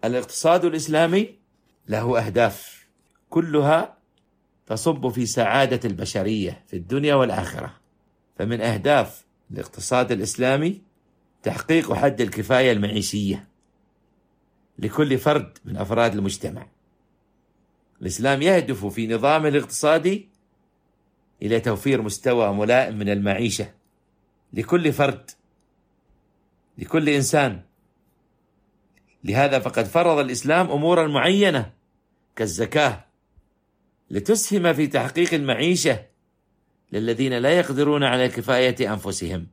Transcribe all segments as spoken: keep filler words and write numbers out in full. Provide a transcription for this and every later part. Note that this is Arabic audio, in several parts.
الاقتصاد الإسلامي له أهداف كلها تصب في سعادة البشرية في الدنيا والآخرة. فمن أهداف الاقتصاد الإسلامي تحقيق حد الكفاية المعيشية لكل فرد من أفراد المجتمع. الإسلام يهدف في نظامه الاقتصادي إلى توفير مستوى ملائم من المعيشة لكل فرد، لكل إنسان. لهذا فقد فرض الإسلام أمورا معينة كالزكاة لتسهم في تحقيق المعيشة للذين لا يقدرون على كفاية أنفسهم.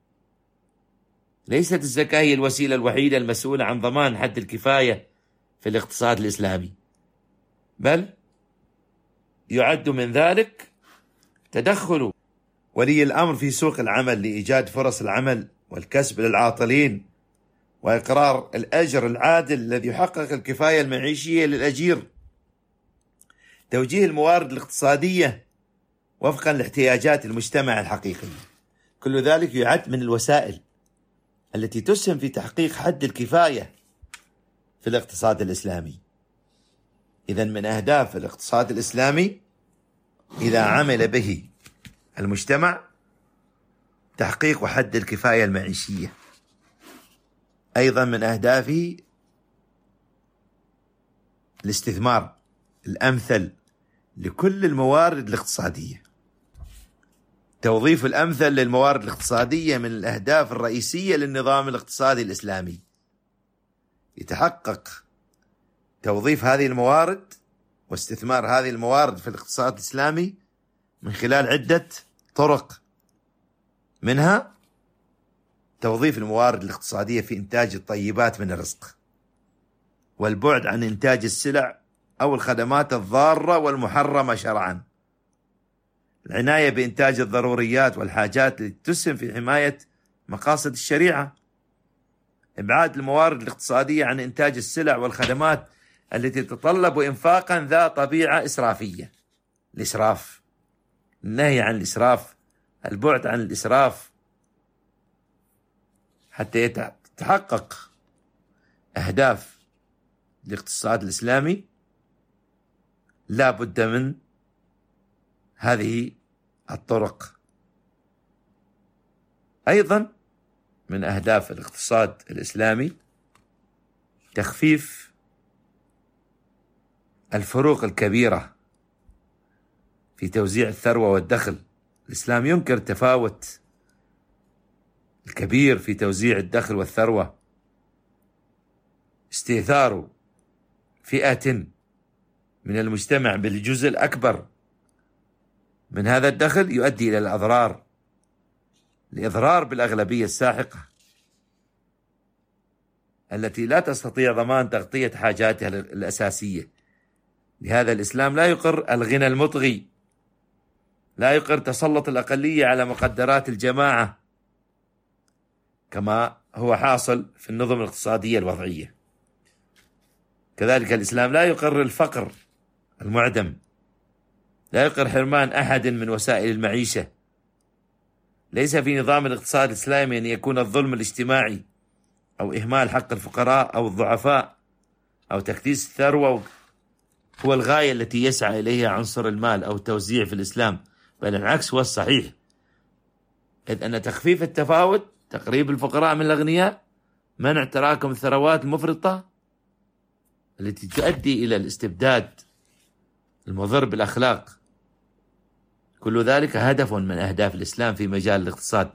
ليست الزكاة هي الوسيلة الوحيدة المسؤولة عن ضمان حد الكفاية في الاقتصاد الإسلامي، بل يعد من ذلك تدخل ولي الأمر في سوق العمل لإيجاد فرص العمل والكسب للعاطلين، وإقرار الأجر العادل الذي يحقق الكفاية المعيشية للأجير، توجيه الموارد الاقتصادية وفقا لاحتياجات المجتمع الحقيقي. كل ذلك يعد من الوسائل التي تسهم في تحقيق حد الكفاية في الاقتصاد الإسلامي. إذن من أهداف الاقتصاد الإسلامي إذا عمل به المجتمع تحقيق حد الكفاية المعيشية. أيضا من أهدافه الاستثمار الأمثل لكل الموارد الاقتصادية. توظيف الأمثل للموارد الاقتصادية من الأهداف الرئيسية للنظام الاقتصادي الإسلامي. يتحقق توظيف هذه الموارد واستثمار هذه الموارد في الاقتصاد الإسلامي من خلال عدة طرق، منها توظيف الموارد الاقتصادية في إنتاج الطيبات من الرزق، والبعد عن إنتاج السلع أو الخدمات الضارة والمحرمة شرعا، العناية بإنتاج الضروريات والحاجات التي تسهم في حماية مقاصد الشريعة، إبعاد الموارد الاقتصادية عن إنتاج السلع والخدمات التي تتطلب إنفاقا ذا طبيعة إسرافية، الإسراف، النهي عن الإسراف، البعد عن الإسراف. حتى يتحقق أهداف الاقتصاد الإسلامي لا بد من هذه الطرق. أيضا من أهداف الاقتصاد الإسلامي تخفيف الفروق الكبيرة في توزيع الثروة والدخل. الإسلام ينكر التفاوت الكبير في توزيع الدخل والثروة. استئثار فئة من المجتمع بالجزء الأكبر من هذا الدخل يؤدي إلى الأضرار، الإضرار بالأغلبية الساحقة التي لا تستطيع ضمان تغطية حاجاتها الأساسية. لهذا الإسلام لا يقر الغنى المطغي، لا يقر تسلط الأقلية على مقدرات الجماعة كما هو حاصل في النظم الاقتصادية الوضعية. كذلك الإسلام لا يقر الفقر المعدم، لا يقر حرمان أحد من وسائل المعيشة. ليس في نظام الاقتصاد الإسلامي أن يكون الظلم الاجتماعي أو إهمال حق الفقراء أو الضعفاء أو تكديس الثروة هو الغاية التي يسعى إليها عنصر المال أو التوزيع في الإسلام، بل العكس هو الصحيح، إذ أن تخفيف التفاوت، تقريب الفقراء من الأغنياء، منع تراكم الثروات المفرطة التي تؤدي إلى الاستبداد المضر بالأخلاق، كل ذلك هدف من أهداف الإسلام في مجال الاقتصاد.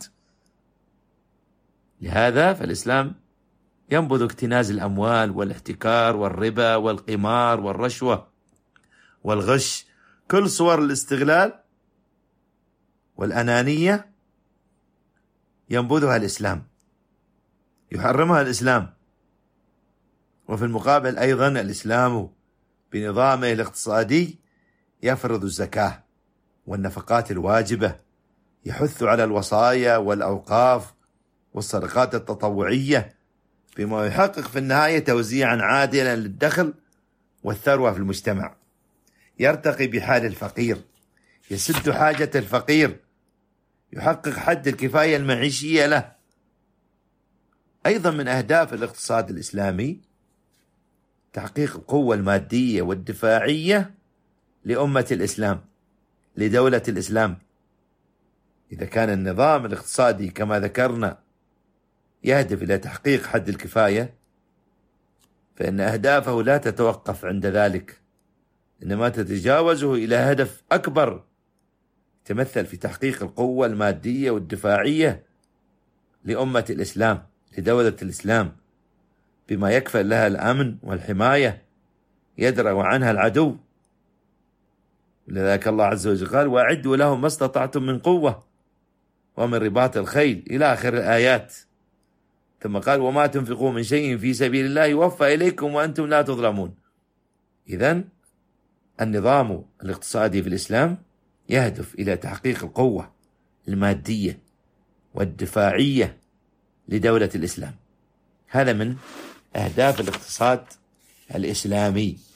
لهذا فالإسلام ينبذ اكتناز الأموال والاحتكار والربا والقمار والرشوة والغش، كل صور الاستغلال والأنانية ينبذها الإسلام، يحرمها الإسلام. وفي المقابل أيضا الإسلام بنظامه الاقتصادي يفرض الزكاة والنفقات الواجبة، يحث على الوصايا والأوقاف والصدقات التطوعية، بما يحقق في النهاية توزيعا عادلا للدخل والثروة في المجتمع، يرتقي بحال الفقير، يسد حاجة الفقير، يحقق حد الكفاية المعيشية له. أيضا من أهداف الاقتصاد الإسلامي تحقيق القوة المادية والدفاعية لأمة الإسلام، لدولة الإسلام. إذا كان النظام الاقتصادي كما ذكرنا يهدف إلى تحقيق حد الكفاية، فإن أهدافه لا تتوقف عند ذلك، إنما تتجاوزه إلى هدف أكبر يتمثل في تحقيق القوة المادية والدفاعية لأمة الإسلام، لدولة الإسلام، بما يكفل لها الأمن والحماية يدرأ عنها العدو. لذلك الله عز وجل قال: وأعدوا لهم ما استطعتم من قوة ومن رباط الخيل، إلى آخر الآيات. ثم قال: وما تنفقوا من شيء في سبيل الله يوفى إليكم وأنتم لا تظلمون. إذن النظام الاقتصادي في الإسلام يهدف إلى تحقيق القوة المادية والدفاعية لدولة الإسلام. هذا من أهداف الاقتصاد الإسلامي.